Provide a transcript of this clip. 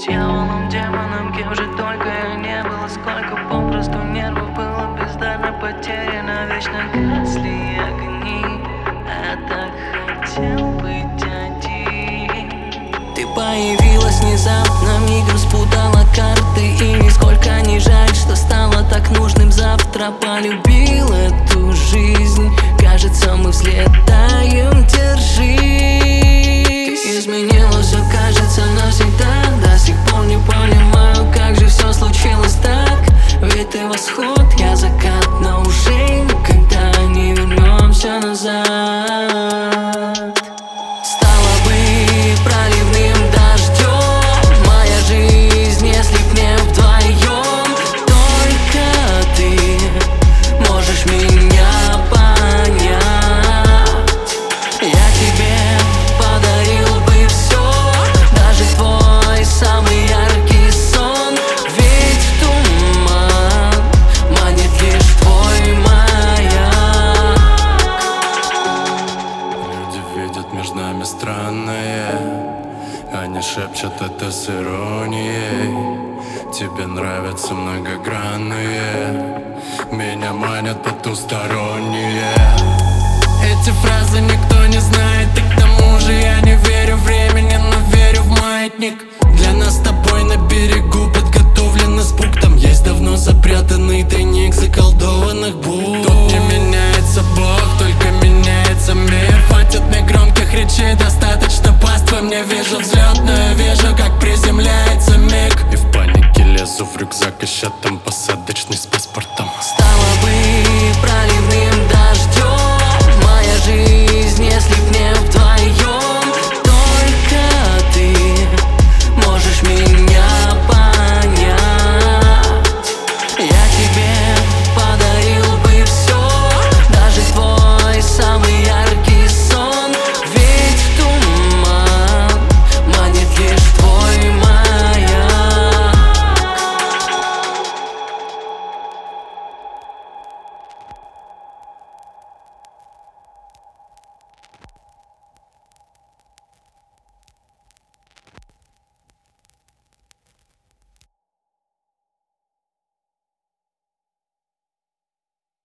Дьяволом, демоном, кем же только я не был. Сколько попросту нервов было бездарно потеряно. Вечно гасли огни, а так хотел быть один. Ты появилась внезапно, мигом спутала карты. И нисколько не жаль, что стало так нужным завтра. Полюбил эту жизнь, кажется, мы взлетаем, держись. Ты изменила все, кажется, навсегда. До сих пор не понимаю, как же все случилось так. Ведь ты восход, я закат, но уже никогда не вернемся назад. Стала бы проливным дождем моя жизнь, если б не вдвоем. Только ты можешь меня понять. Я тебе подарил бы все, даже твой самый яркий сон. Ведь в туман манит лишь твой маяк. Люди видят между нами странное, они шепчут это с иронией. Тебе нравятся многогранные, меня манят потусторонние. Эти фразы никто не знает, и к тому же я не верю времени, но верю в маятник. Для нас с тобой на берегу подготовлен испуг. Там есть давно запрятанный тайник заколдованных букв. Тут не меняется Бог, только меняется мир. Хватит мне громких речей, достаточно пасть во мне. Вижу взлетную, вижу, как приземляется